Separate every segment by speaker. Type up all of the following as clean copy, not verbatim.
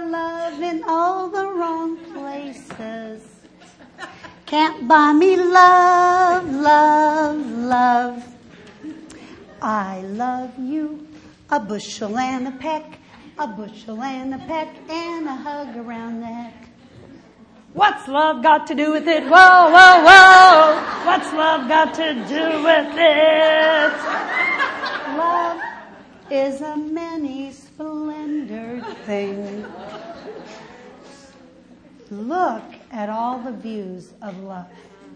Speaker 1: love in all the wrong places. Can't buy me love, love, love. I love you, a bushel and a peck, a bushel and a peck, and a hug around the neck. What's love got to do with it? Whoa, whoa, whoa! What's love got to do with it? Love is a many-splendored thing. Look at all the views of love.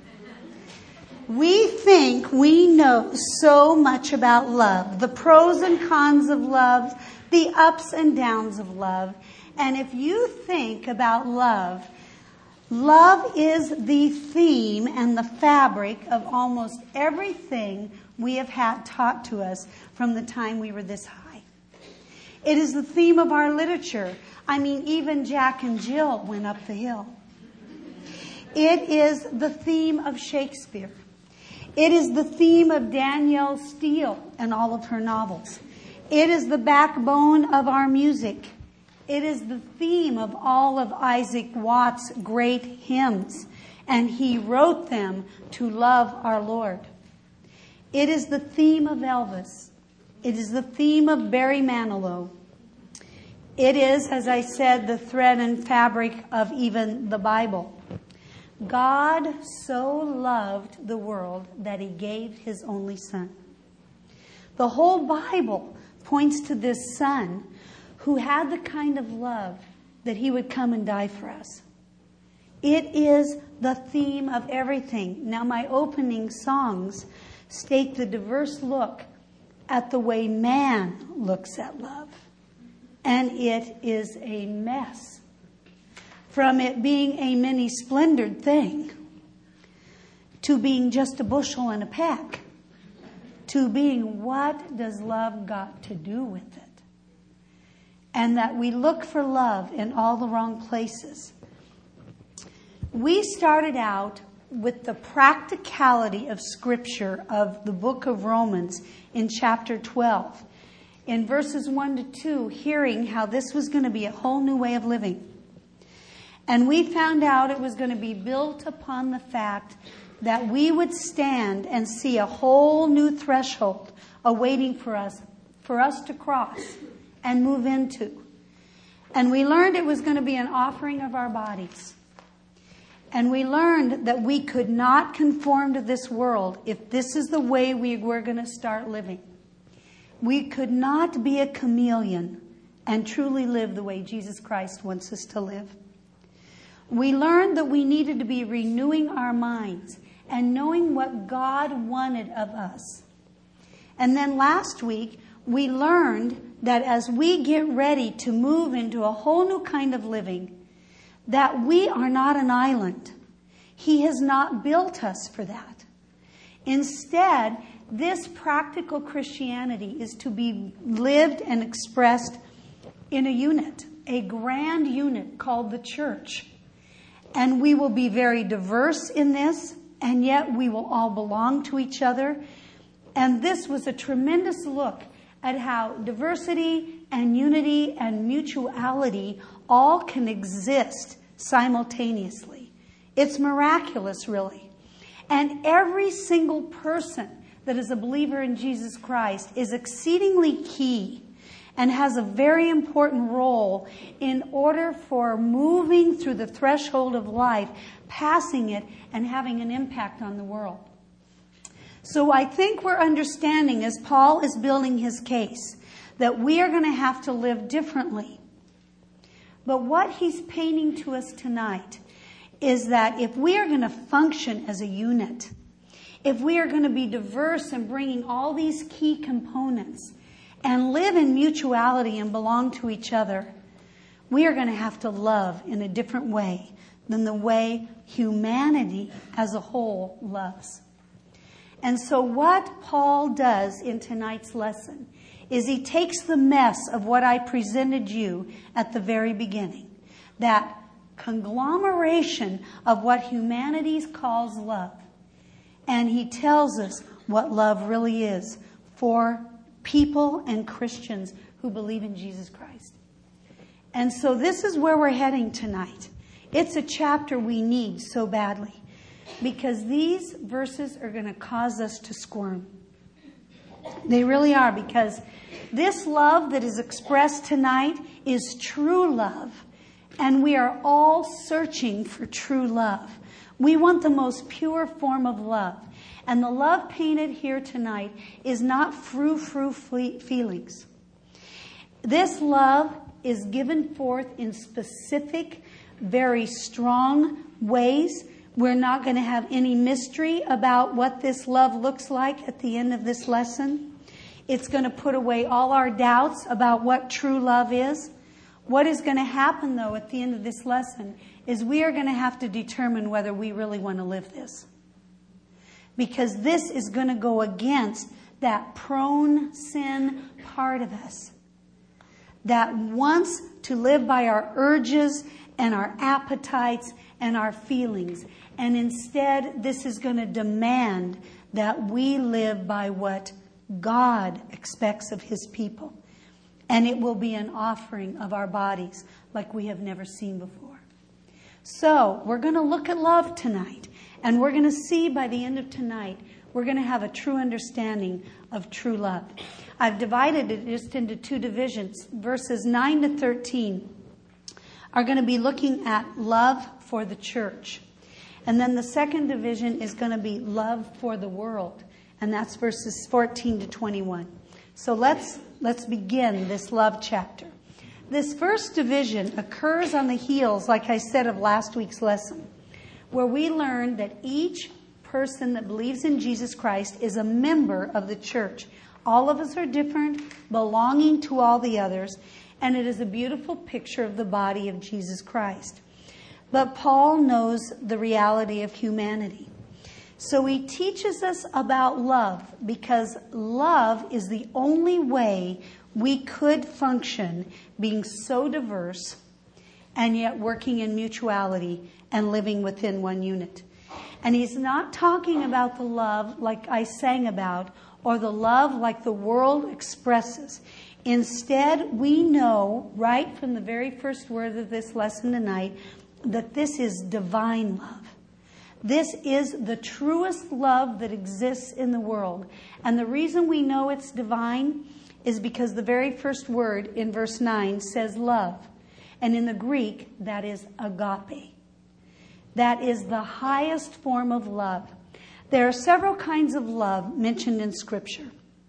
Speaker 1: We think we know so much about love, the pros and cons of love, the ups and downs of love. And if you think about love, love is the theme and the fabric of almost everything we have had taught to us from the time we were this high. It is the theme of our literature. I mean, even Jack and Jill went up the hill. It is the theme of Shakespeare. It is the theme of Danielle Steele and all of her novels. It is the backbone of our music. It is the theme of all of Isaac Watts' great hymns, and he wrote them to love our Lord. It is the theme of Elvis. It is the theme of Barry Manilow. It is, as I said, the thread and fabric of even the Bible. God so loved the world that he gave his only Son. The whole Bible points to this Son who had the kind of love that he would come and die for us. It is the theme of everything. Now, my opening songs state the diverse look at the way man looks at love. And it is a mess. From it being a many-splendored thing, to being just a bushel and a peck, to being what does love got to do with it? And that we look for love in all the wrong places. We started out with the practicality of Scripture of the book of Romans in chapter 12. In verses 1 to 2, hearing how this was going to be a whole new way of living. And we found out it was going to be built upon the fact that we would stand and see a whole new threshold awaiting for us to cross and move into. And we learned it was going to be an offering of our bodies. And we learned that we could not conform to this world if this is the way we were going to start living. We could not be a chameleon and truly live the way Jesus Christ wants us to live. We learned that we needed to be renewing our minds and knowing what God wanted of us. And then last week, we learned that as we get ready to move into a whole new kind of living, that we are not an island. He has not built us for that. Instead, this practical Christianity is to be lived and expressed in a unit, a grand unit called the church. And we will be very diverse in this, and yet we will all belong to each other. And this was a tremendous look at how diversity and unity and mutuality all can exist simultaneously. It's miraculous, really. And every single person that is a believer in Jesus Christ is exceedingly key and has a very important role in order for moving through the threshold of life, passing it, and having an impact on the world. So I think we're understanding, as Paul is building his case, that we are going to have to live differently. But what he's painting to us tonight is that if we are going to function as a unit, if we are going to be diverse and bringing all these key components and live in mutuality and belong to each other, we are going to have to love in a different way than the way humanity as a whole loves. And so what Paul does in tonight's lesson is he takes the mess of what I presented you at the very beginning, that conglomeration of what humanity calls love, and he tells us what love really is for people and Christians who believe in Jesus Christ. And so this is where we're heading tonight. It's a chapter we need so badly, because these verses are going to cause us to squirm. They really are, because this love that is expressed tonight is true love. And we are all searching for true love. We want the most pure form of love. And the love painted here tonight is not frou-frou feelings. This love is given forth in specific, very strong ways. We're not going to have any mystery about what this love looks like at the end of this lesson. It's going to put away all our doubts about what true love is. What is going to happen, though, at the end of this lesson is we are going to have to determine whether we really want to live this. Because this is going to go against that prone sin part of us that wants to live by our urges and our appetites and our feelings. And instead, this is going to demand that we live by what God expects of His people. And it will be an offering of our bodies like we have never seen before. So, we're going to look at love tonight. And we're going to see by the end of tonight, we're going to have a true understanding of true love. I've divided it just into two divisions. Verses 9 to 13 are going to be looking at love for the church. And then the second division is going to be love for the world. And that's verses 14 to 21. So let's begin this love chapter. This first division occurs on the heels, like I said, of last week's lesson, where we learned that each person that believes in Jesus Christ is a member of the church. All of us are different, belonging to all the others, and it is a beautiful picture of the body of Jesus Christ. But Paul knows the reality of humanity. So he teaches us about love, because love is the only way we could function being so diverse and yet working in mutuality and living within one unit. And he's not talking about the love like I sang about, or the love like the world expresses. Instead, we know right from the very first word of this lesson tonight that this is divine love. This is the truest love that exists in the world. And the reason we know it's divine is because the very first word in verse 9 says love. And in the Greek, that is agape. That is the highest form of love. There are several kinds of love mentioned in Scripture.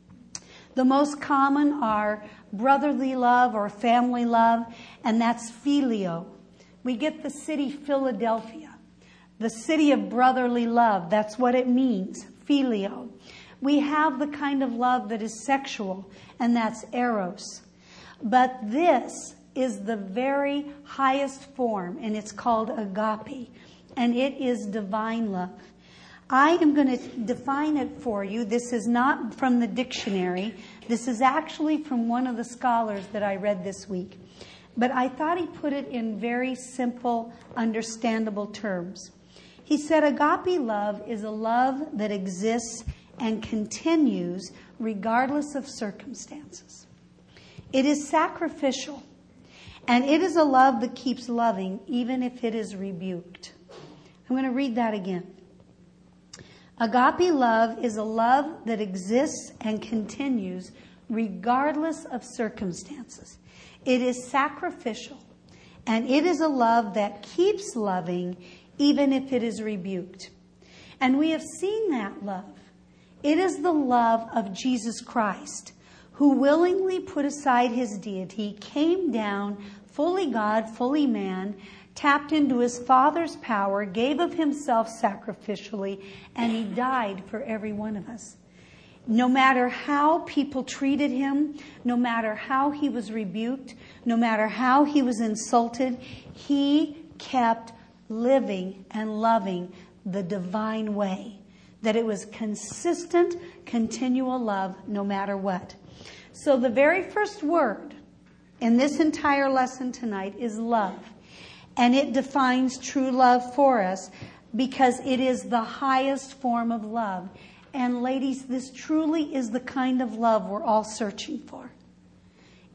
Speaker 1: The most common are brotherly love or family love, and that's phileo. We get the city Philadelphia, the city of brotherly love. That's what it means, phileo. We have the kind of love that is sexual, and that's eros. But this is the very highest form, and it's called agape, and it is divine love. I am going to define it for you. This is not from the dictionary. This is actually from one of the scholars that I read this week. But I thought he put it in very simple, understandable terms. He said agape love is a love that exists and continues regardless of circumstances. It is sacrificial, and it is a love that keeps loving even if it is rebuked. I'm going to read that again. Agape love is a love that exists and continues regardless of circumstances. It is sacrificial, and it is a love that keeps loving even if it is rebuked. And we have seen that love. It is the love of Jesus Christ, who willingly put aside his deity, came down, fully God, fully man, tapped into his Father's power, gave of himself sacrificially, and he died for every one of us. No matter how people treated him, no matter how he was rebuked, no matter how he was insulted, he kept living and loving the divine way. That it was consistent, continual love, no matter what. So the very first word in this entire lesson tonight is love. And it defines true love for us because it is the highest form of love. And ladies, this truly is the kind of love we're all searching for.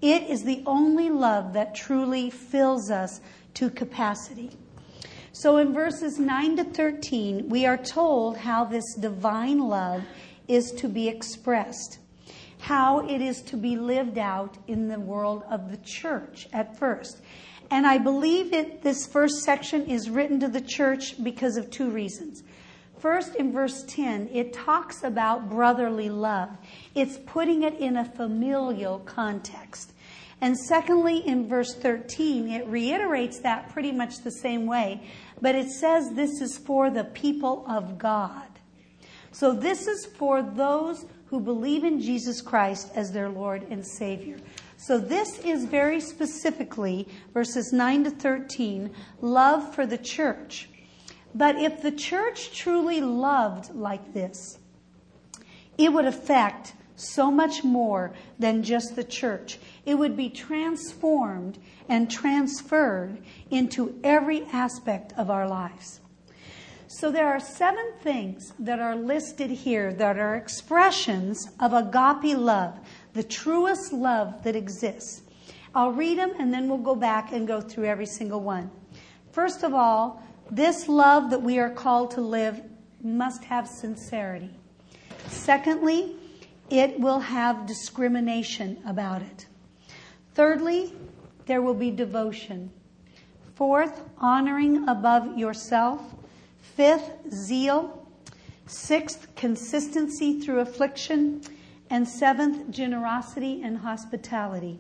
Speaker 1: It is the only love that truly fills us to capacity. So in verses 9 to 13, we are told how this divine love is to be expressed, how it is to be lived out in the world of the church at first. And I believe this first section is written to the church because of two reasons. First, in verse 10, it talks about brotherly love. It's putting it in a familial context. And secondly, in verse 13, it reiterates that pretty much the same way. But it says this is for the people of God. So this is for those who believe in Jesus Christ as their Lord and Savior. So this is very specifically, verses 9 to 13, love for the church. But if the church truly loved like this, it would affect so much more than just the church. It would be transformed and transferred into every aspect of our lives. So there are 7 things that are listed here that are expressions of agape love, the truest love that exists. I'll read them and then we'll go back and go through every single one. First of all, this love that we are called to live must have sincerity. Secondly, it will have discrimination about it. Thirdly, there will be devotion. Fourth, honoring above yourself. Fifth, zeal. Sixth, consistency through affliction. And seventh, generosity and hospitality.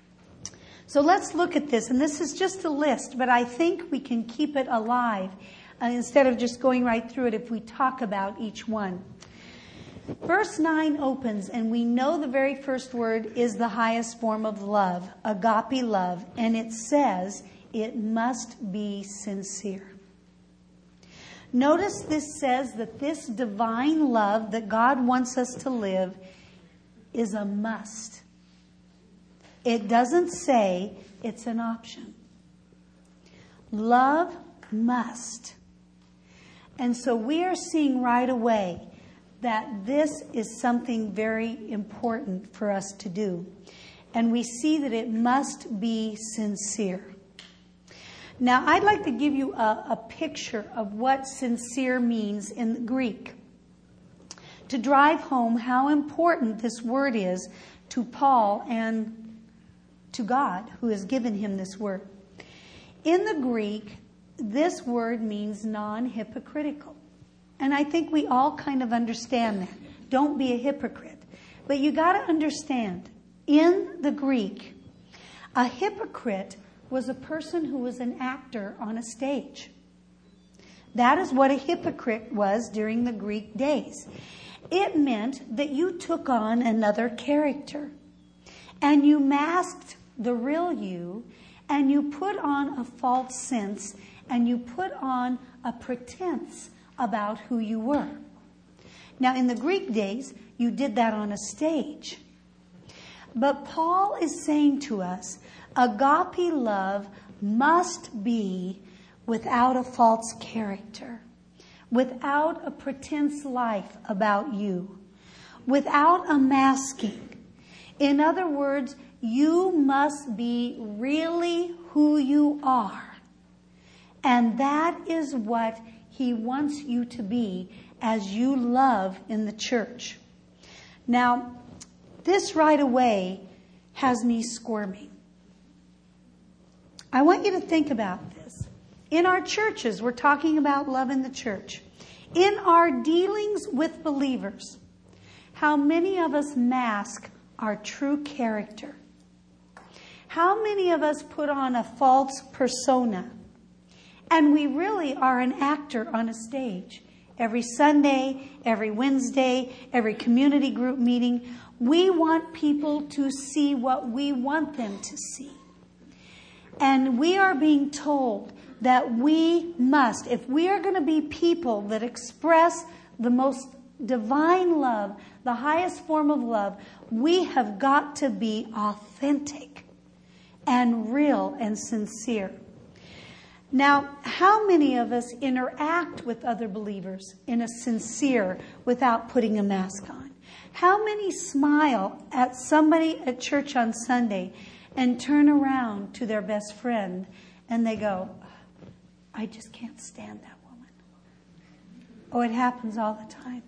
Speaker 1: So let's look at this. And this is just a list, but I think we can keep it alive instead of just going right through it if we talk about each one. Verse 9 opens, and we know the very first word is the highest form of love, agape love. And it says it must be sincere. Notice this says that this divine love that God wants us to live is a must. It doesn't say it's an option. Love must. And so we are seeing right away that this is something very important for us to do. And we see that it must be sincere. Now, I'd like to give you a picture of what sincere means in the Greek, to drive home how important this word is to Paul and to God, who has given him this word. In the Greek, this word means non-hypocritical. And I think we all kind of understand that. Don't be a hypocrite. But you got to understand, in the Greek, a hypocrite was a person who was an actor on a stage. That is what a hypocrite was during the Greek days. It meant that you took on another character and you masked the real you and you put on a false sense and you put on a pretense about who you were. Now, in the Greek days, you did that on a stage. But Paul is saying to us, agape love must be without a false character, without a pretense life about you, without a masking. In other words, you must be really who you are. And that is what he wants you to be as you love in the church. Now, this right away has me squirming. I want you to think about this. In our churches, we're talking about love in the church. In our dealings with believers, how many of us mask our true character? How many of us put on a false persona? And we really are an actor on a stage. Every Sunday, every Wednesday, every community group meeting, we want people to see what we want them to see. And we are being told that we must, if we are going to be people that express the most divine love, the highest form of love, we have got to be authentic and real and sincere. Now, how many of us interact with other believers in a sincere, without putting a mask on? How many smile at somebody at church on Sunday and turn around to their best friend and they go, I just can't stand that woman. Oh, it happens all the time.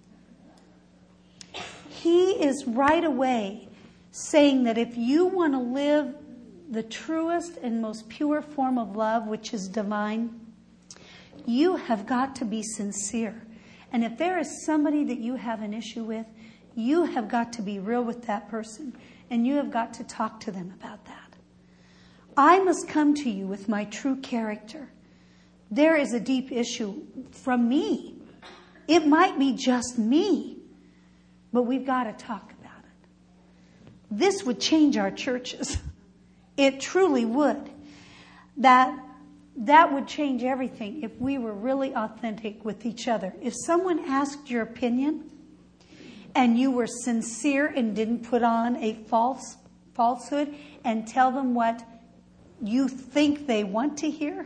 Speaker 1: He is right away saying that if you want to live the truest and most pure form of love, which is divine, you have got to be sincere. And if there is somebody that you have an issue with, you have got to be real with that person. And you have got to talk to them about that. I must come to you with my true character. There is a deep issue from me. It might be just me. But we've got to talk about it. This would change our churches. It truly would. That would change everything if we were really authentic with each other. If someone asked your opinion and you were sincere and didn't put on a falsehood and tell them what you think they want to hear,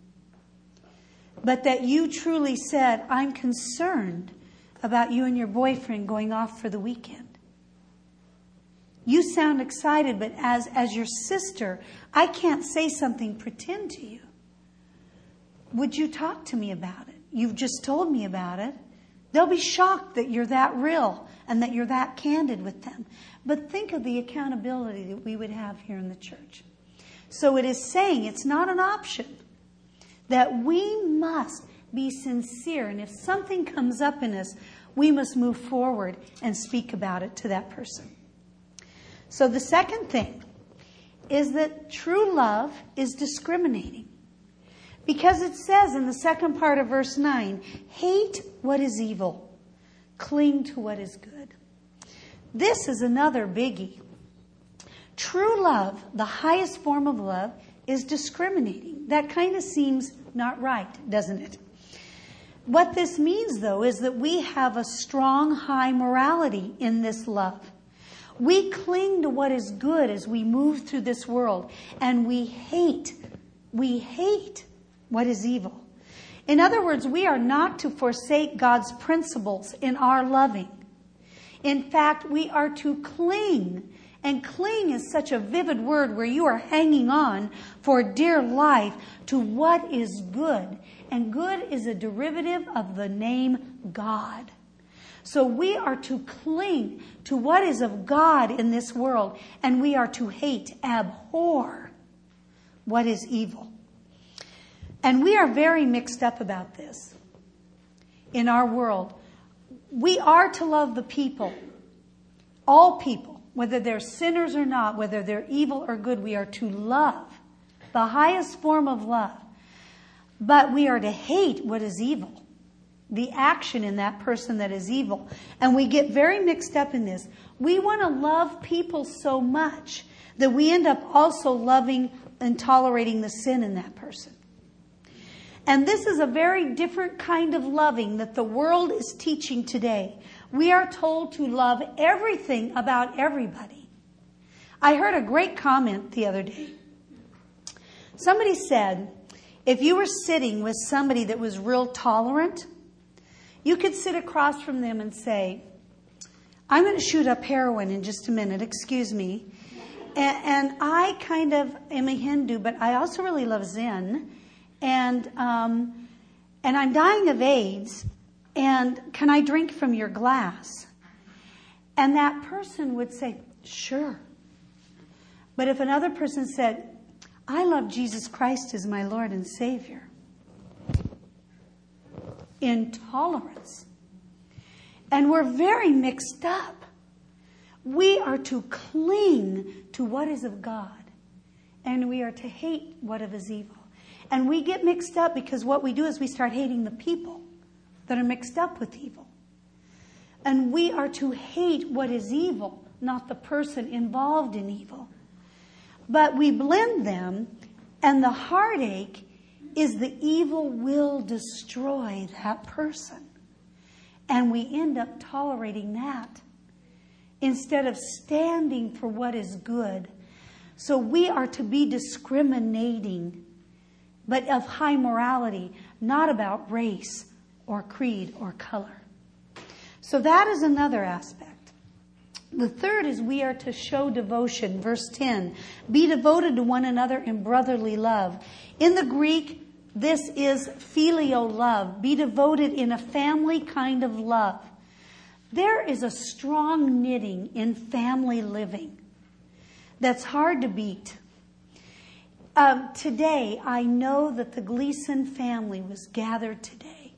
Speaker 1: but that you truly said, I'm concerned about you and your boyfriend going off for the weekend. You sound excited, but as your sister, I can't say something pretend to you. Would you talk to me about it? You've just told me about it. They'll be shocked that you're that real and that you're that candid with them. But think of the accountability that we would have here in the church. So it is saying it's not an option, that we must be sincere. And if something comes up in us, we must move forward and speak about it to that person. So the second thing is that true love is discriminating. Because it says in the second part of verse 9, hate what is evil, cling to what is good. This is another biggie. True love, the highest form of love, is discriminating. That kind of seems not right, doesn't it? What this means, though, is that we have a strong, high morality in this love. We cling to what is good as we move through this world, and we hate what is evil. In other words, we are not to forsake God's principles in our loving. In fact, we are to cling. And cling is such a vivid word where you are hanging on for dear life to what is good. And good is a derivative of the name God. So we are to cling to what is of God in this world. And we are to hate, abhor what is evil. And we are very mixed up about this in our world. We are to love the people, all people, whether they're sinners or not, whether they're evil or good. We are to love, the highest form of love. But we are to hate what is evil, the action in that person that is evil. And we get very mixed up in this. We want to love people so much that we end up also loving and tolerating the sin in that person. And this is a very different kind of loving that the world is teaching today. We are told to love everything about everybody. I heard a great comment the other day. Somebody said, if you were sitting with somebody that was real tolerant, you could sit across from them and say, I'm going to shoot up heroin in just a minute, excuse me. And I kind of am a Hindu, but I also really love Zen. And I'm dying of AIDS, and can I drink from your glass? And that person would say, sure. But if another person said, I love Jesus Christ as my Lord and Savior, intolerance. And we're very mixed up. We are to cling to what is of God, and we are to hate what is evil. And we get mixed up because what we do is we start hating the people that are mixed up with evil. And we are to hate what is evil, not the person involved in evil. But we blend them, and the heartache is the evil will destroy that person. And we end up tolerating that instead of standing for what is good. So we are to be discriminating, but of high morality, not about race or creed or color. So that is another aspect. The third is we are to show devotion. Verse 10, be devoted to one another in brotherly love. In the Greek, this is filial love. Be devoted in a family kind of love. There is a strong knitting in family living that's hard to beat. Today, I know that the Gleason family was gathered today,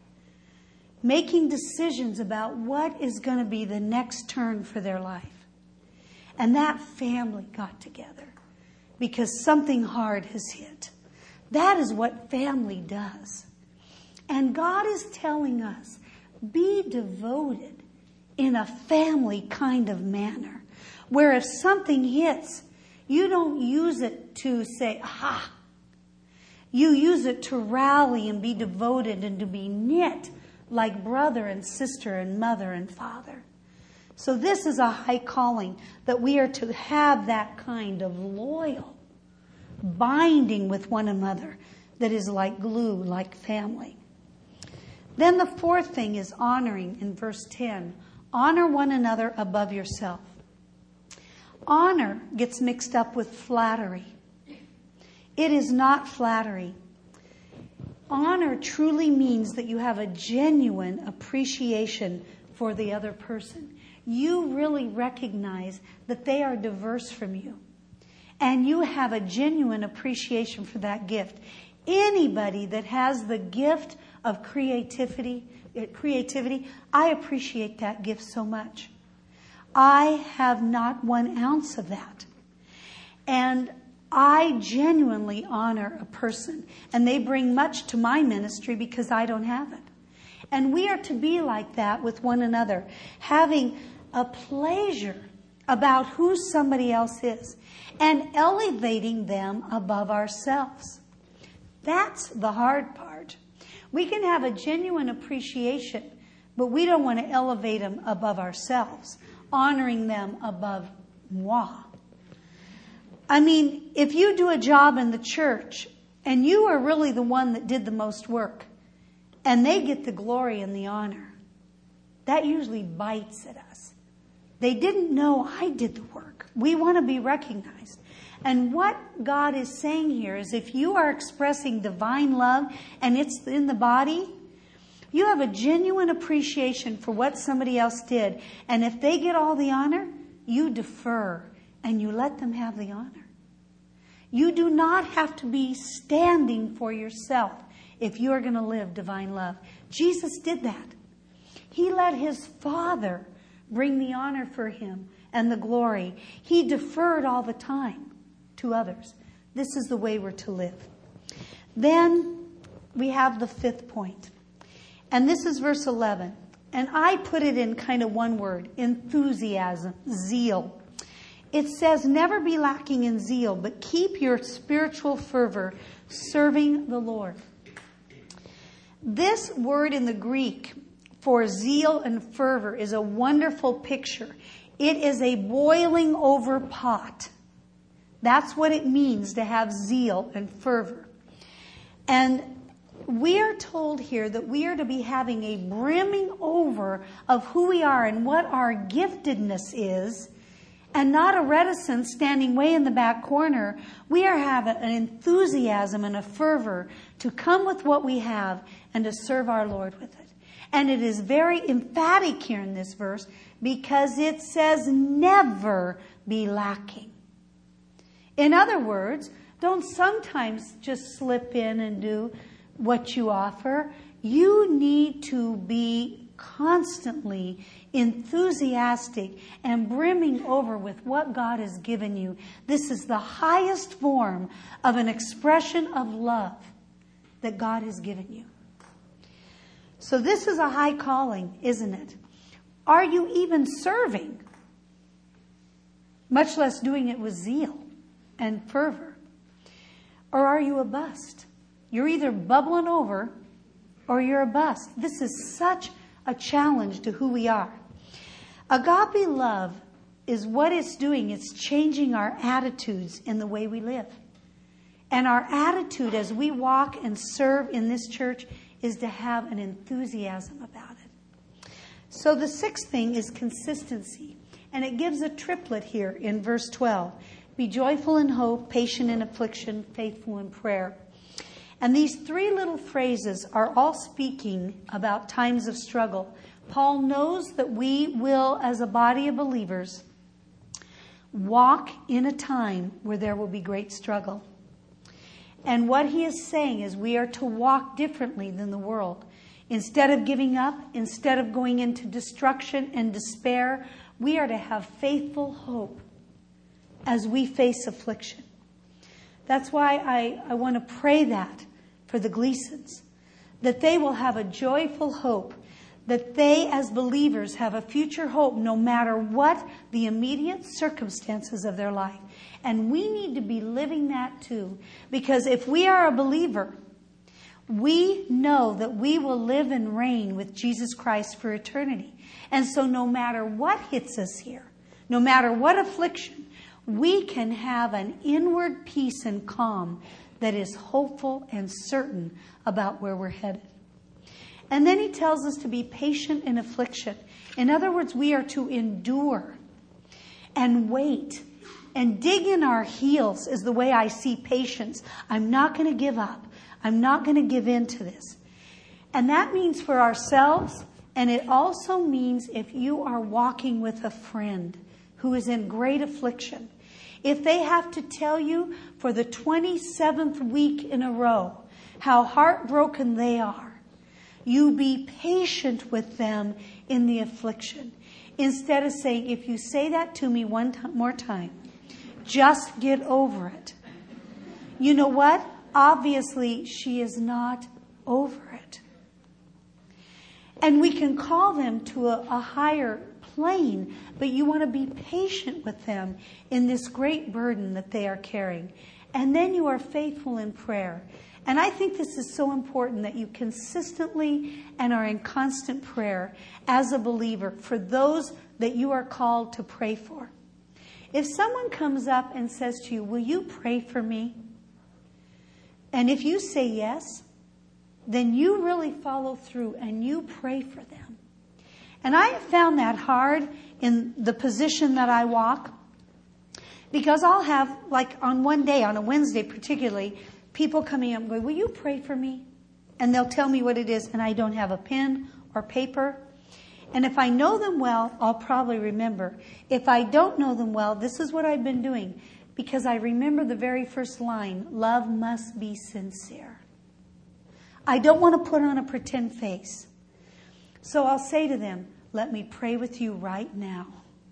Speaker 1: making decisions about what is going to be the next turn for their life. And that family got together because something hard has hit. That is what family does. And God is telling us, be devoted in a family kind of manner, where if something hits, you don't use it to say, aha. You use it to rally and be devoted and to be knit like brother and sister and mother and father. So this is a high calling, that we are to have that kind of loyal binding with one another that is like glue, like family. Then the fourth thing is honoring in verse 10. Honor one another above yourself. Honor gets mixed up with flattery. It is not flattery. Honor truly means that you have a genuine appreciation for the other person. You really recognize that they are diverse from you. And you have a genuine appreciation for that gift. Anybody that has the gift of creativity, I appreciate that gift so much. I have not 1 ounce of that. And I genuinely honor a person. And they bring much to my ministry because I don't have it. And we are to be like that with one another, having a pleasure about who somebody else is and elevating them above ourselves. That's the hard part. We can have a genuine appreciation, but we don't want to elevate them above ourselves, honoring them above moi. I mean, if you do a job in the church and you are really the one that did the most work and they get the glory and the honor, that usually bites at us. They didn't know I did the work. We want to be recognized. And what God is saying here is if you are expressing divine love and it's in the body, you have a genuine appreciation for what somebody else did. And if they get all the honor, you defer and you let them have the honor. You do not have to be standing for yourself if you are going to live divine love. Jesus did that. He let his Father bring the honor for him and the glory. He deferred all the time to others. This is the way we're to live. Then we have the fifth point. And this is verse 11. And I put it in kind of one word, enthusiasm, zeal. It says, never be lacking in zeal, but keep your spiritual fervor serving the Lord. This word in the Greek for zeal and fervor is a wonderful picture. It is a boiling over pot. That's what it means to have zeal and fervor. And we are told here that we are to be having a brimming over of who we are and what our giftedness is, and not a reticence standing way in the back corner. We are having an enthusiasm and a fervor to come with what we have and to serve our Lord with it. And it is very emphatic here in this verse because it says never be lacking. In other words, don't sometimes just slip in and do what you offer. You need to be constantly enthusiastic and brimming over with what God has given you. This is the highest form of an expression of love that God has given you. So this is a high calling, isn't it? Are you even serving? Much less doing it with zeal and fervor. Or are you a bust? You're either bubbling over or you're a bust. This is such a challenge to who we are. Agape love is what it's doing. It's changing our attitudes in the way we live. And our attitude as we walk and serve in this church is to have an enthusiasm about it. So the sixth thing is consistency. And it gives a triplet here in verse 12. Be joyful in hope, patient in affliction, faithful in prayer. And these three little phrases are all speaking about times of struggle. Paul knows that we will, as a body of believers, walk in a time where there will be great struggle. And what he is saying is we are to walk differently than the world. Instead of giving up, instead of going into destruction and despair, we are to have faithful hope as we face affliction. That's why I want to pray that for the Gleasons, that they will have a joyful hope, that they as believers have a future hope no matter what the immediate circumstances of their life. And we need to be living that too, because if we are a believer, we know that we will live and reign with Jesus Christ for eternity. And so no matter what hits us here, no matter what affliction, we can have an inward peace and calm that is hopeful and certain about where we're headed. And then he tells us to be patient in affliction. In other words, we are to endure and wait and dig in our heels is the way I see patience. I'm not going to give up. I'm not going to give in to this. And that means for ourselves, and it also means if you are walking with a friend who is in great affliction. If they have to tell you for the 27th week in a row how heartbroken they are, you be patient with them in the affliction. Instead of saying, if you say that to me one more time, just get over it. You know what? Obviously, she is not over it. And we can call them to a higher plane, but you want to be patient with them in this great burden that they are carrying. And then you are faithful in prayer. And I think this is so important that you consistently and are in constant prayer as a believer for those that you are called to pray for. If someone comes up and says to you, will you pray for me? And if you say yes, then you really follow through and you pray for them. And I have found that hard in the position that I walk, because I'll have, like on one day, on a Wednesday particularly, people coming up and going, will you pray for me? And they'll tell me what it is, and I don't have a pen or paper. And if I know them well, I'll probably remember. If I don't know them well, this is what I've been doing, because I remember the very first line, love must be sincere. I don't want to put on a pretend face. So I'll say to them, let me pray with you right now.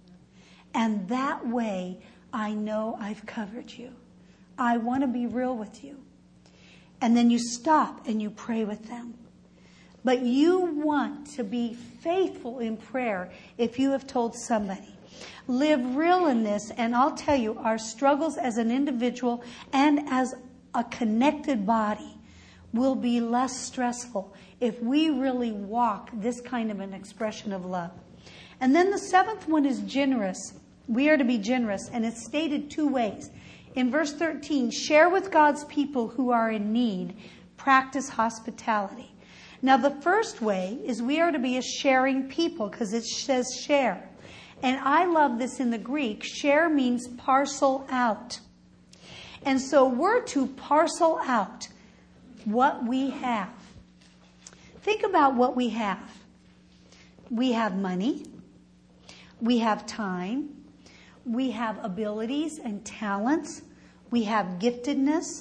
Speaker 1: And that way, I know I've covered you. I want to be real with you. And then you stop and you pray with them. But you want to be faithful in prayer if you have told somebody. Live real in this, and I'll tell you, our struggles as an individual and as a connected body will be less stressful if we really walk this kind of an expression of love. And then the seventh one is generous. We are to be generous, and it's stated two ways. In verse 13, share with God's people who are in need. Practice hospitality. Now, the first way is we are to be a sharing people, because it says share. And I love this in the Greek. Share means parcel out. And so we're to parcel out what we have. Think about what we have. We have money. We have time. We have abilities and talents. We have giftedness.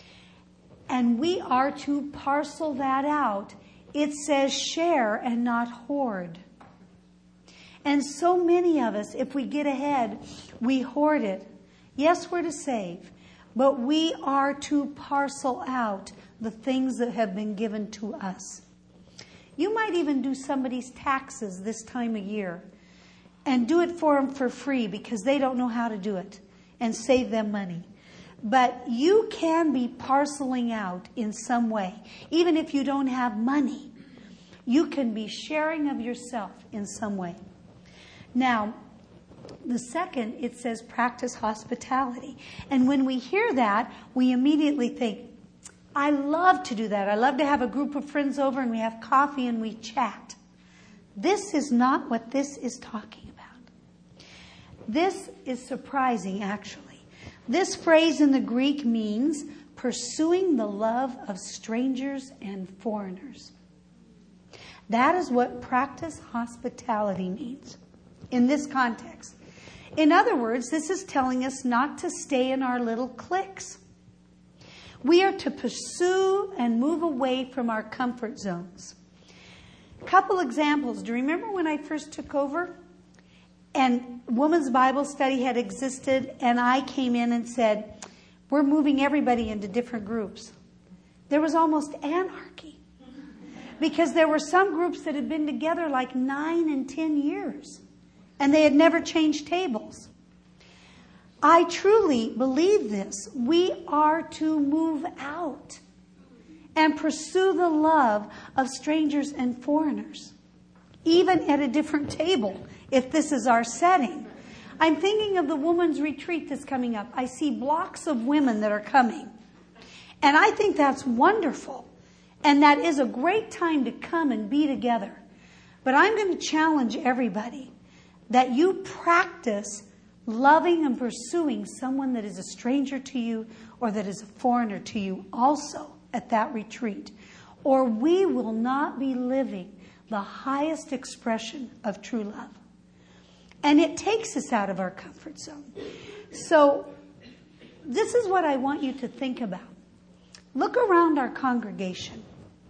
Speaker 1: And we are to parcel that out. It says share and not hoard. And so many of us, if we get ahead, we hoard it. Yes, we're to save, but we are to parcel out the things that have been given to us. You might even do somebody's taxes this time of year and do it for them for free because they don't know how to do it, and save them money. But you can be parceling out in some way. Even if you don't have money, you can be sharing of yourself in some way. Now, the second, it says practice hospitality. And when we hear that, we immediately think, I love to do that. I love to have a group of friends over and we have coffee and we chat. This is not what this is talking about. This is surprising, actually. This phrase in the Greek means pursuing the love of strangers and foreigners. That is what practice hospitality means in this context. In other words, this is telling us not to stay in our little cliques. We are to pursue and move away from our comfort zones. A couple examples. Do you remember when I first took over and Women's Bible Study had existed and I came in and said, we're moving everybody into different groups? There was almost anarchy because there were some groups that had been together like 9 and 10 years and they had never changed tables. I truly believe this. We are to move out and pursue the love of strangers and foreigners, even at a different table, if this is our setting. I'm thinking of the women's retreat that's coming up. I see blocks of women that are coming. And I think that's wonderful. And that is a great time to come and be together. But I'm going to challenge everybody that you practice loving and pursuing someone that is a stranger to you or that is a foreigner to you also at that retreat. Or we will not be living the highest expression of true love. And it takes us out of our comfort zone. So this is what I want you to think about. Look around our congregation.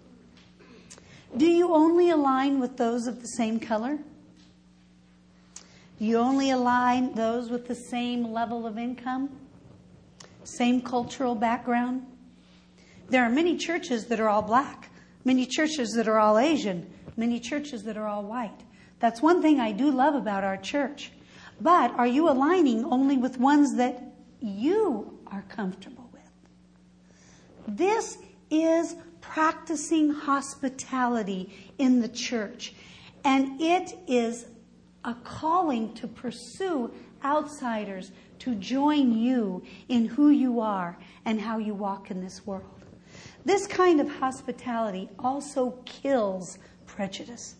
Speaker 1: Do you only align with those of the same color? Do you only align those with the same level of income? Same cultural background? There are many churches that are all black. Many churches that are all Asian. Many churches that are all white. That's one thing I do love about our church. But are you aligning only with ones that you are comfortable with? This is practicing hospitality in the church. And it is a calling to pursue outsiders to join you in who you are and how you walk in this world. This kind of hospitality also kills prejudice.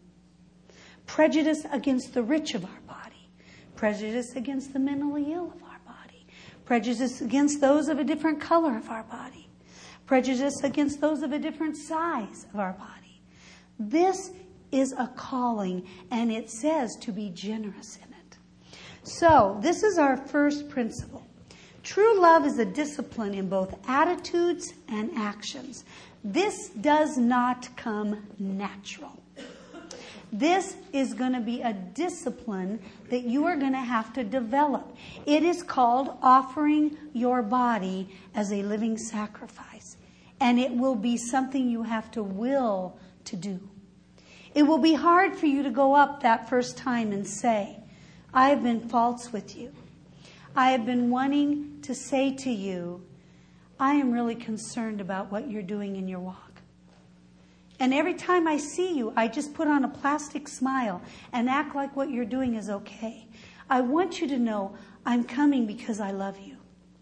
Speaker 1: Prejudice against the rich of our body. Prejudice against the mentally ill of our body. Prejudice against those of a different color of our body. Prejudice against those of a different size of our body. This is a calling, and it says to be generous in it. So, this is our first principle. True love is a discipline in both attitudes and actions. This does not come natural. This is going to be a discipline that you are going to have to develop. It is called offering your body as a living sacrifice. And it will be something you have to will to do. It will be hard for you to go up that first time and say, I have been false with you. I have been wanting to say to you, I am really concerned about what you're doing in your walk. And every time I see you, I just put on a plastic smile and act like what you're doing is okay. I want you to know I'm coming because I love you.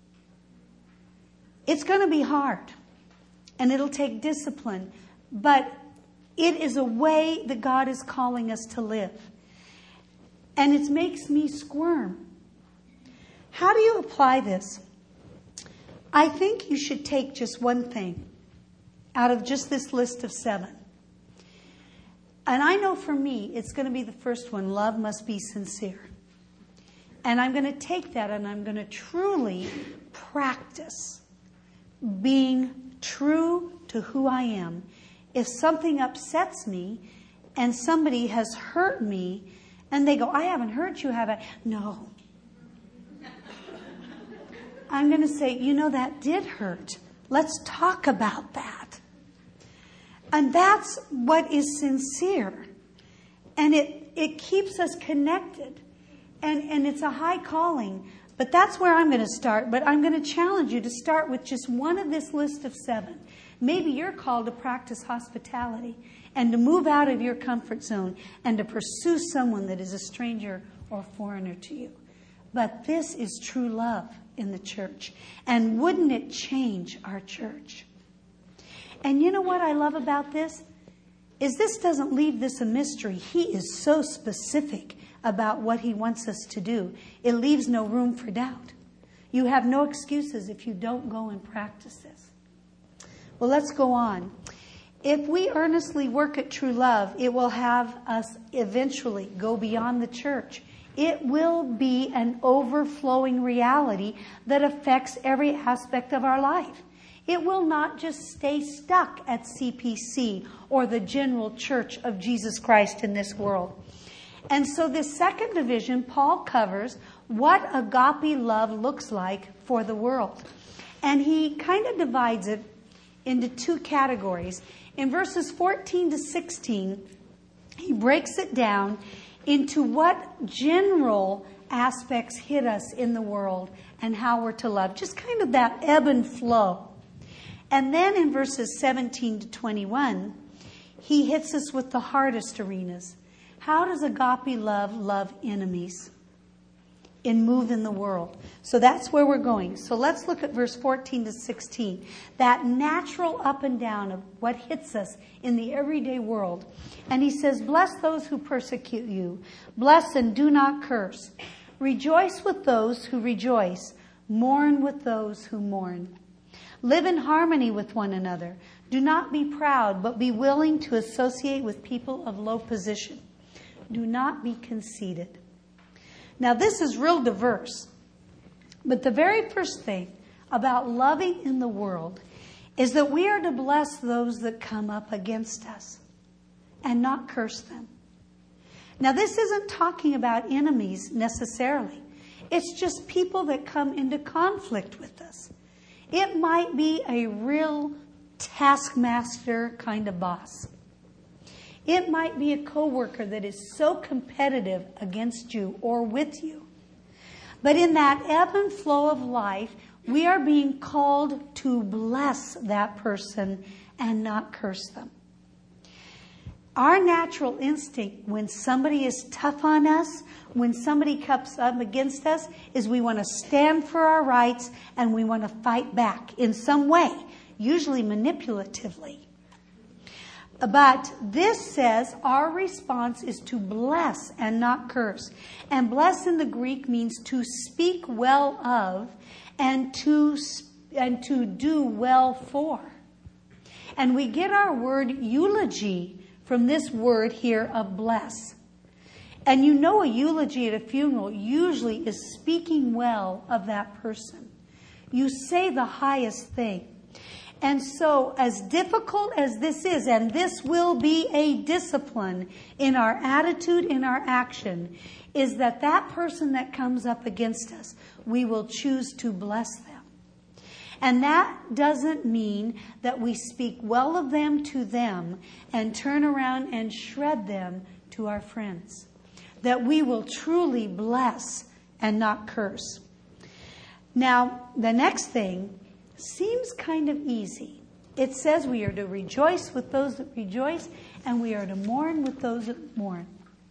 Speaker 1: It's going to be hard. And it'll take discipline. But it is a way that God is calling us to live. And it makes me squirm. How do you apply this? I think you should take just one thing out of just this list of 7. And I know for me, it's going to be the first one. Love must be sincere. And I'm going to take that and I'm going to truly practice being true to who I am. If something upsets me and somebody has hurt me and they go, I haven't hurt you, have I? No. I'm going to say, that did hurt. Let's talk about that. And that's what is sincere. And it keeps us connected. And it's a high calling. But that's where I'm going to start. But I'm going to challenge you to start with just one of this list of 7. Maybe you're called to practice hospitality and to move out of your comfort zone and to pursue someone that is a stranger or foreigner to you. But this is true love in the church. And wouldn't it change our church? And you know what I love about this? Is this doesn't leave this a mystery. He is so specific about what he wants us to do. It leaves no room for doubt. You have no excuses if you don't go and practice this. Well, let's go on. If we earnestly work at true love, it will have us eventually go beyond the church. It will be an overflowing reality that affects every aspect of our life. It will not just stay stuck at CPC or the general church of Jesus Christ in this world. And so this second division, Paul covers what agape love looks like for the world. And he kind of divides it into two categories. In verses 14 to 16, he breaks it down into what general aspects hit us in the world and how we're to love. Just kind of that ebb and flow. And then in verses 17 to 21, he hits us with the hardest arenas. How does agape love enemies and move in the world? So that's where we're going. So let's look at verse 14 to 16. That natural up and down of what hits us in the everyday world. And he says, bless those who persecute you. Bless and do not curse. Rejoice with those who rejoice. Mourn with those who mourn. Live in harmony with one another. Do not be proud, but be willing to associate with people of low position. Do not be conceited. Now, this is real diverse. But the very first thing about loving in the world is that we are to bless those that come up against us and not curse them. Now, this isn't talking about enemies necessarily. It's just people that come into conflict with us. It might be a real taskmaster kind of boss. It might be a coworker that is so competitive against you or with you. But in that ebb and flow of life, we are being called to bless that person and not curse them. Our natural instinct when somebody is tough on us, when somebody comes up against us, is we want to stand for our rights and we want to fight back in some way, usually manipulatively. But this says our response is to bless and not curse. And bless in the Greek means to speak well of and to do well for. And we get our word eulogy from this word here of bless. And you know a eulogy at a funeral usually is speaking well of that person. You say the highest thing. And so as difficult as this is, and this will be a discipline in our attitude, in our action, is that person that comes up against us, we will choose to bless them. And that doesn't mean that we speak well of them to them and turn around and shred them to our friends. That we will truly bless and not curse. Now, the next thing seems kind of easy. It says we are to rejoice with those that rejoice, and we are to mourn with those that mourn.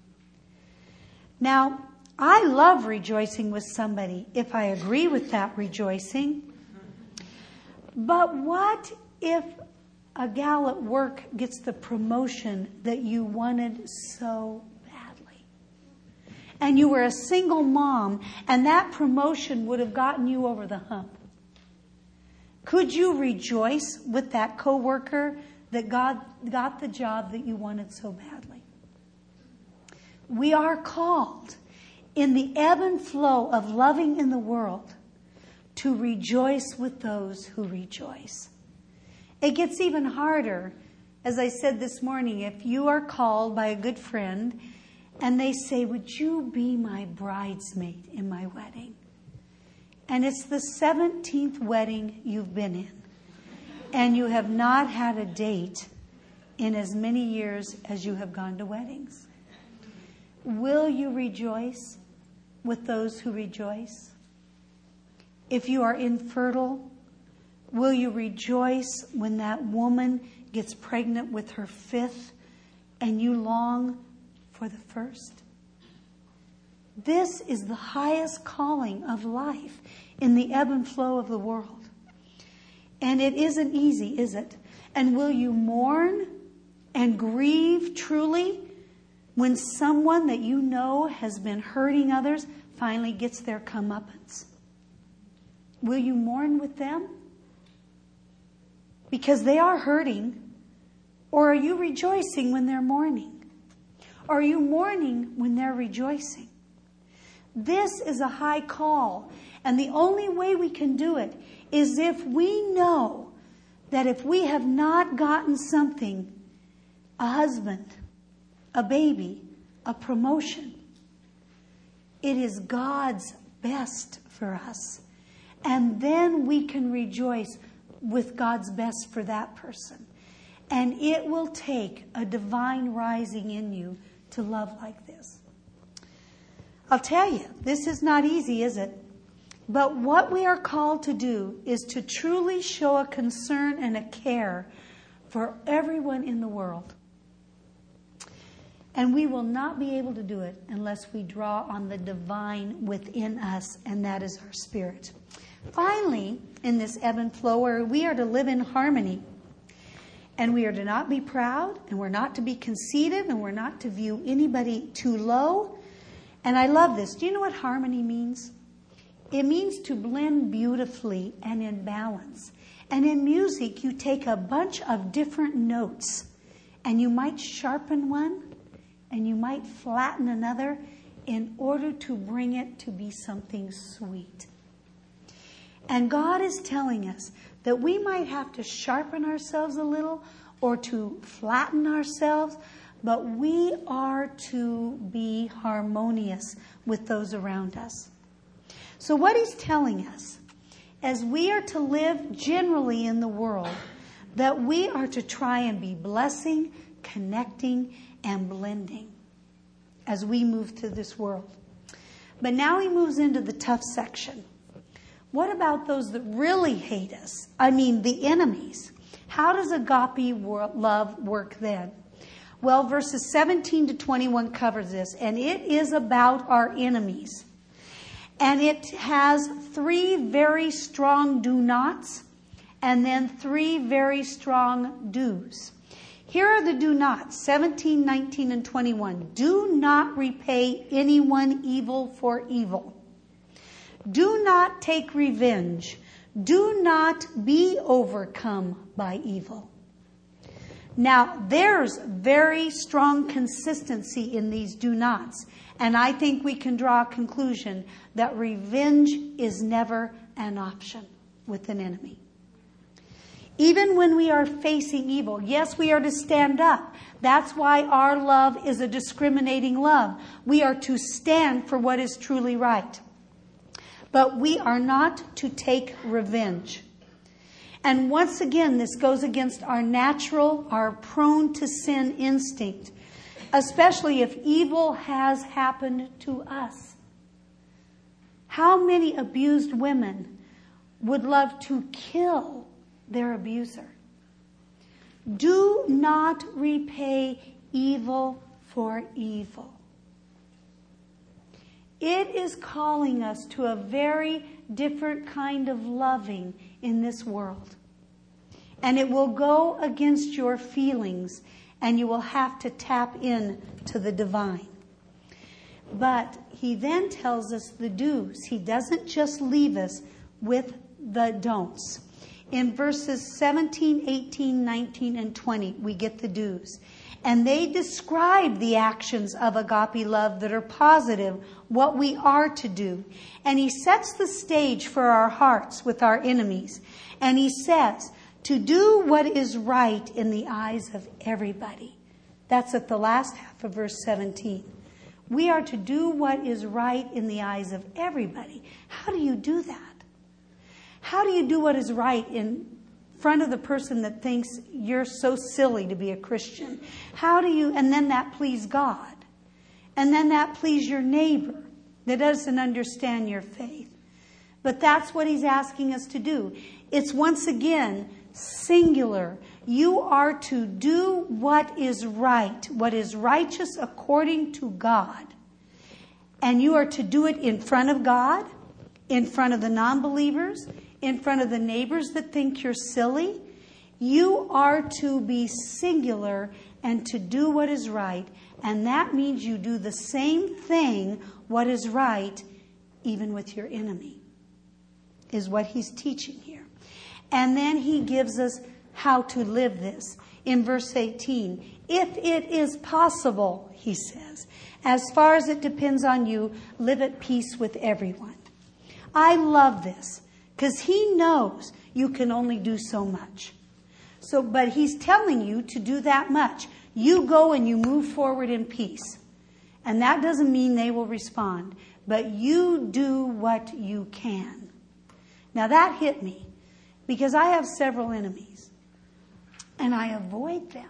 Speaker 1: Now, I love rejoicing with somebody if I agree with that rejoicing. But what if a gal at work gets the promotion that you wanted so badly? And you were a single mom, and that promotion would have gotten you over the hump. Could you rejoice with that coworker that God got the job that you wanted so badly? We are called in the ebb and flow of loving in the world to rejoice with those who rejoice. It gets even harder, as I said this morning, if you are called by a good friend and they say, would you be my bridesmaid in my wedding? And it's the 17th wedding you've been in. And you have not had a date in as many years as you have gone to weddings. Will you rejoice with those who rejoice? If you are infertile, will you rejoice when that woman gets pregnant with her fifth and you long for the first? This is the highest calling of life in the ebb and flow of the world. And it isn't easy, is it? And will you mourn and grieve truly When someone that you know has been hurting others finally gets their comeuppance? Will you mourn with them? Because they are hurting. Or are you rejoicing when they're mourning? Or are you mourning when they're rejoicing? This is a high call. And the only way we can do it is if we know that if we have not gotten something, a husband, a baby, a promotion, it is God's best for us. And then we can rejoice with God's best for that person. And it will take a divine rising in you to love like this. I'll tell you, this is not easy, is it? But what we are called to do is to truly show a concern and a care for everyone in the world. And we will not be able to do it unless we draw on the divine within us, and that is our spirit. Finally, in this ebb and flow, where we are to live in harmony, and we are to not be proud, and we're not to be conceited, and we're not to view anybody too low. And I love this. Do you know what harmony means? It means to blend beautifully and in balance. And in music, you take a bunch of different notes, and you might sharpen one, and you might flatten another in order to bring it to be something sweet. And God is telling us that we might have to sharpen ourselves a little or to flatten ourselves, but we are to be harmonious with those around us. So what he's telling us, as we are to live generally in the world, that we are to try and be blessing, connecting, and blending as we move through this world. But now he moves into the tough section. What about those that really hate us? I mean, the enemies. How does agape love work then? Well, verses 17 to 21 covers this, and it is about our enemies. And it has 3 very strong do nots, and then 3 very strong do's. Here are the do nots, 17, 19, and 21. Do not repay anyone evil for evil. Do not take revenge. Do not be overcome by evil. Now, there's very strong consistency in these do nots. And I think we can draw a conclusion that revenge is never an option with an enemy. Even when we are facing evil, yes, we are to stand up. That's why our love is a discriminating love. We are to stand for what is truly right. But we are not to take revenge. And once again, this goes against our natural, our prone to sin instinct, especially if evil has happened to us. How many abused women would love to kill their abuser? Do not repay evil for evil. It is calling us to a very different kind of loving in this world. And it will go against your feelings, and you will have to tap in to the divine. But he then tells us the do's. He doesn't just leave us with the don'ts. In verses 17, 18, 19, and 20, we get the do's. And they describe the actions of agape love that are positive, what we are to do. And he sets the stage for our hearts with our enemies. And he says, to do what is right in the eyes of everybody. That's at the last half of verse 17. We are to do what is right in the eyes of everybody. How do you do that? How do you do what is right in front of the person that thinks you're so silly to be a Christian? How do you, and then that please God? And then that please your neighbor that doesn't understand your faith? But that's what he's asking us to do. It's once again singular. You are to do what is right, what is righteous according to God. And you are to do it in front of God, in front of the non-believers, in front of the neighbors that think you're silly. You are to be singular and to do what is right And that means you do the same thing, what is right, even with your enemy, is what he's teaching here. And then he gives us how to live this. In verse 18, if it is possible, he says, as far as it depends on you, live at peace with everyone. I love this because he knows you can only do so much. But he's telling you to do that much. You go and you move forward in peace. And that doesn't mean they will respond. But you do what you can. Now that hit me because I have several enemies. And I avoid them.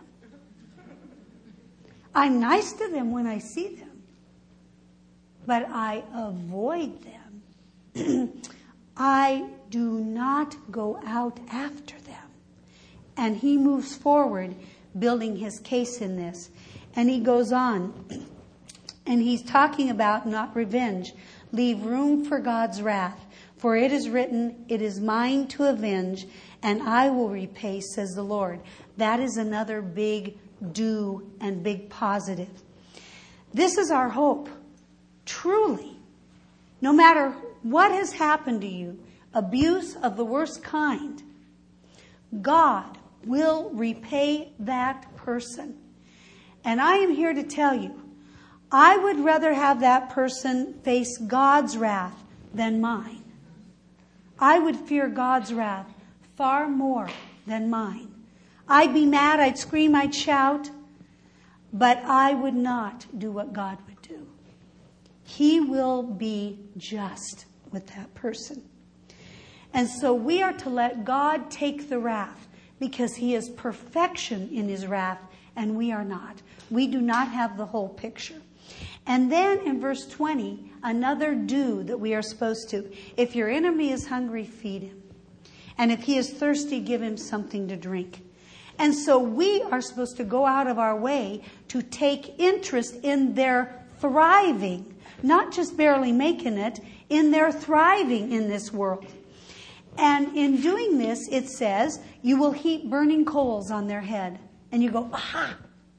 Speaker 1: I'm nice to them when I see them. But I avoid them. I do not go out after them. And he moves forward, building his case in this. And he goes on. And he's talking about not revenge. Leave room for God's wrath. For it is written, it is mine to avenge, and I will repay, says the Lord. That is another big do and big positive. This is our hope. Truly. No matter what has happened to you, abuse of the worst kind, God will repay that person. And I am here to tell you, I would rather have that person face God's wrath than mine. I would fear God's wrath far more than mine. I'd be mad, I'd scream, I'd shout, but I would not do what God would do. He will be just with that person. And so we are to let God take the wrath because he is perfection in his wrath and we are not. We do not have the whole picture. And then in verse 20, another do that we are supposed to. If your enemy is hungry, feed him. And if he is thirsty, give him something to drink. And so we are supposed to go out of our way to take interest in their thriving, not just barely making it, in their thriving in this world. And in doing this, it says, you will heap burning coals on their head. And you go, aha!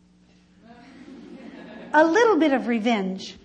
Speaker 1: A little bit of revenge.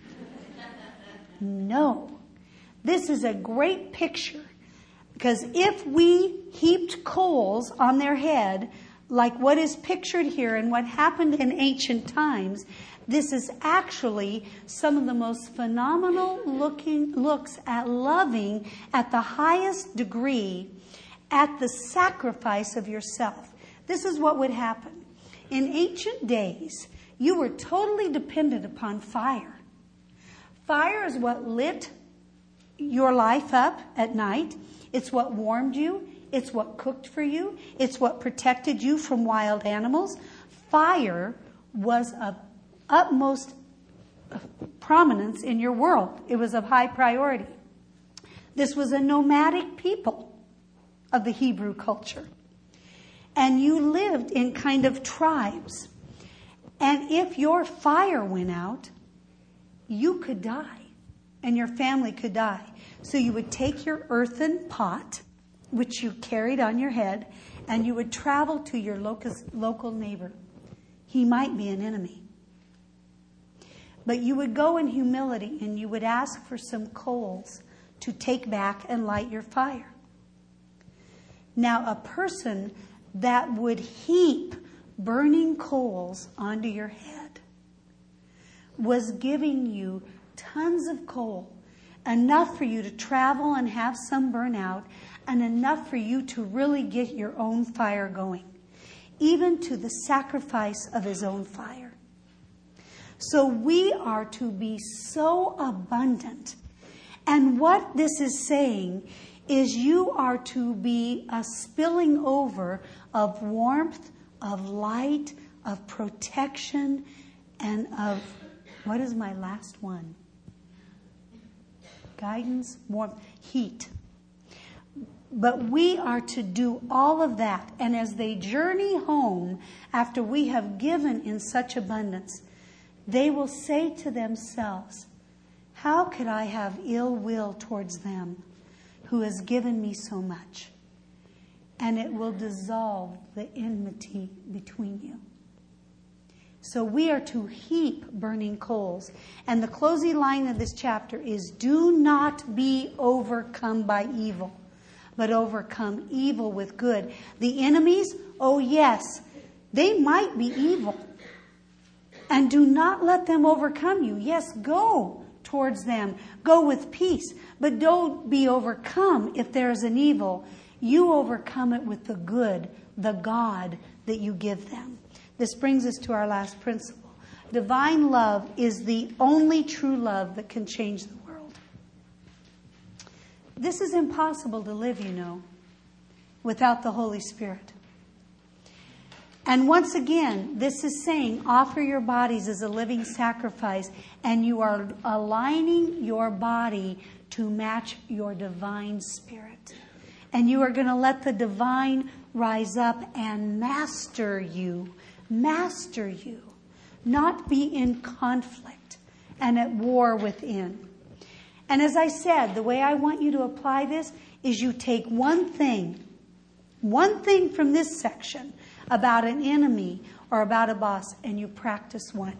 Speaker 1: No. This is a great picture. Because if we heaped coals on their head, like what is pictured here and what happened in ancient times, this is actually some of the most phenomenal looks at loving at the highest degree at the sacrifice of yourself. This is what would happen. In ancient days, you were totally dependent upon fire. Fire is what lit your life up at night. It's what warmed you. It's what cooked for you. It's what protected you from wild animals. Fire was of utmost prominence in your world. It was of high priority. This was a nomadic people of the Hebrew culture. And you lived in kind of tribes. And if your fire went out, you could die. And your family could die. So you would take your earthen pot, which you carried on your head, and you would travel to your local neighbor. He might be an enemy. But you would go in humility and you would ask for some coals to take back and light your fire. Now, a person that would heap burning coals onto your head was giving you tons of coal, enough for you to travel and have some burn out, and enough for you to really get your own fire going, even to the sacrifice of his own fire. So we are to be so abundant. And what this is saying is you are to be a spilling over of warmth, of light, of protection, and of, what is my last one? Guidance, warmth, heat. But we are to do all of that. And as they journey home, after we have given in such abundance, they will say to themselves, how could I have ill will towards them who has given me so much? And it will dissolve the enmity between you. So we are to heap burning coals. And the closing line of this chapter is, do not be overcome by evil, but overcome evil with good. The enemies, oh yes, they might be evil. And do not let them overcome you. Yes, go towards them. Go with peace. But don't be overcome if there is an evil. You overcome it with the good, the God that you give them. This brings us to our last principle. Divine love is the only true love that can change the world. This is impossible to live, you know, without the Holy Spirit. And once again, this is saying, offer your bodies as a living sacrifice, and you are aligning your body to match your divine spirit. And you are going to let the divine rise up and master you, not be in conflict and at war within. And as I said, the way I want you to apply this is you take one thing from this section about an enemy or about a boss, and you practice one.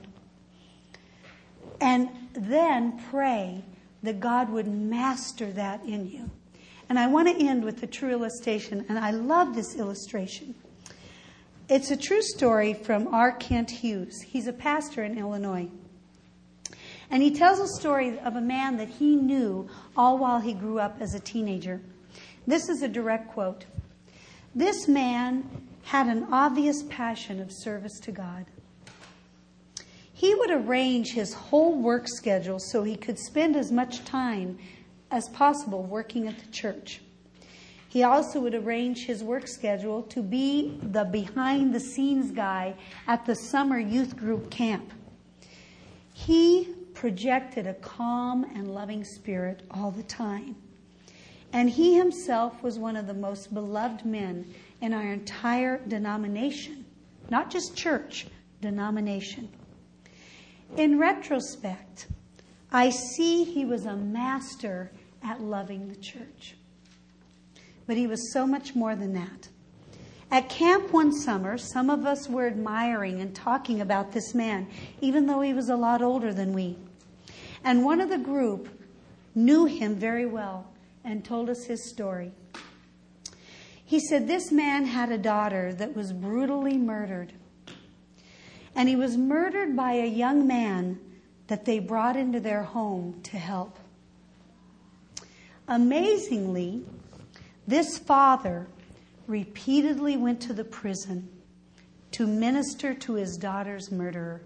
Speaker 1: And then pray that God would master that in you. And I want to end with a true illustration, and I love this illustration. It's a true story from R. Kent Hughes. He's a pastor in Illinois. And he tells a story of a man that he knew all while he grew up as a teenager. This is a direct quote. This man had an obvious passion of service to God. He would arrange his whole work schedule so he could spend as much time as possible working at the church. He also would arrange his work schedule to be the behind-the-scenes guy at the summer youth group camp. He projected a calm and loving spirit all the time. And he himself was one of the most beloved men in our entire denomination. Not just church, denomination. In retrospect, I see he was a master at loving the church. But he was so much more than that. At camp one summer, some of us were admiring and talking about this man, even though he was a lot older than we. And one of the group knew him very well and told us his story. He said this man had a daughter that was brutally murdered. And he was murdered by a young man that they brought into their home to help. Amazingly, this father repeatedly went to the prison to minister to his daughter's murderer.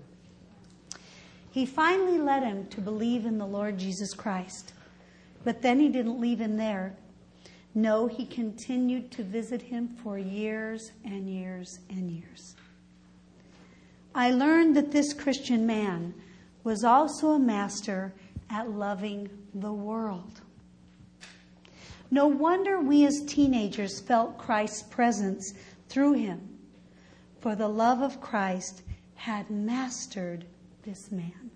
Speaker 1: He finally led him to believe in the Lord Jesus Christ. But then he didn't leave him there. No, he continued to visit him for years and years and years. I learned that this Christian man was also a master at loving the world. No wonder we as teenagers felt Christ's presence through him, for the love of Christ had mastered this man.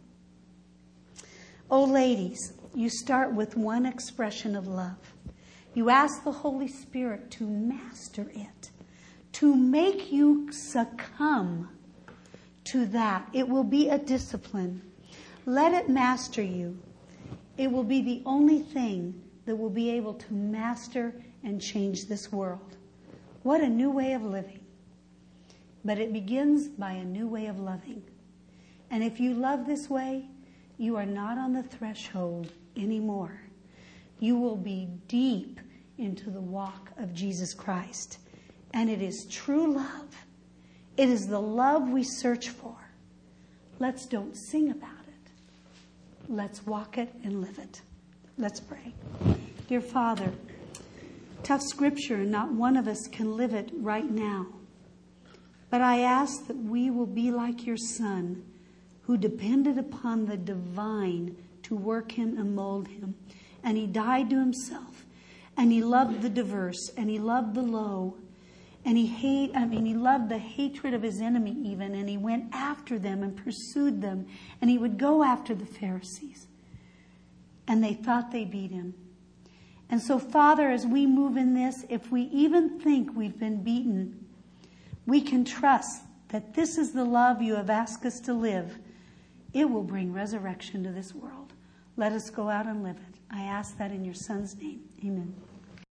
Speaker 1: Oh, ladies, you start with one expression of love. You ask the Holy Spirit to master it, to make you succumb to that. It will be a discipline. Let it master you. It will be the only thing that will be able to master and change this world. What a new way of living. But it begins by a new way of loving. And if you love this way, you are not on the threshold anymore. You will be deep into the walk of Jesus Christ. And it is true love. It is the love we search for. Let's don't sing about it. Let's walk it and live it. Let's pray. Dear Father, tough scripture, and not one of us can live it right now. But I ask that we will be like your Son, who depended upon the divine to work him and mold him. And he died to himself. And he loved the diverse. And he loved the low. And he loved the hatred of his enemy even. And he went after them and pursued them. And he would go after the Pharisees. And they thought they beat him. And so, Father, as we move in this, if we even think we've been beaten, we can trust that this is the love you have asked us to live, it will bring resurrection to this world. Let us go out and live it. I ask that in your Son's name. Amen.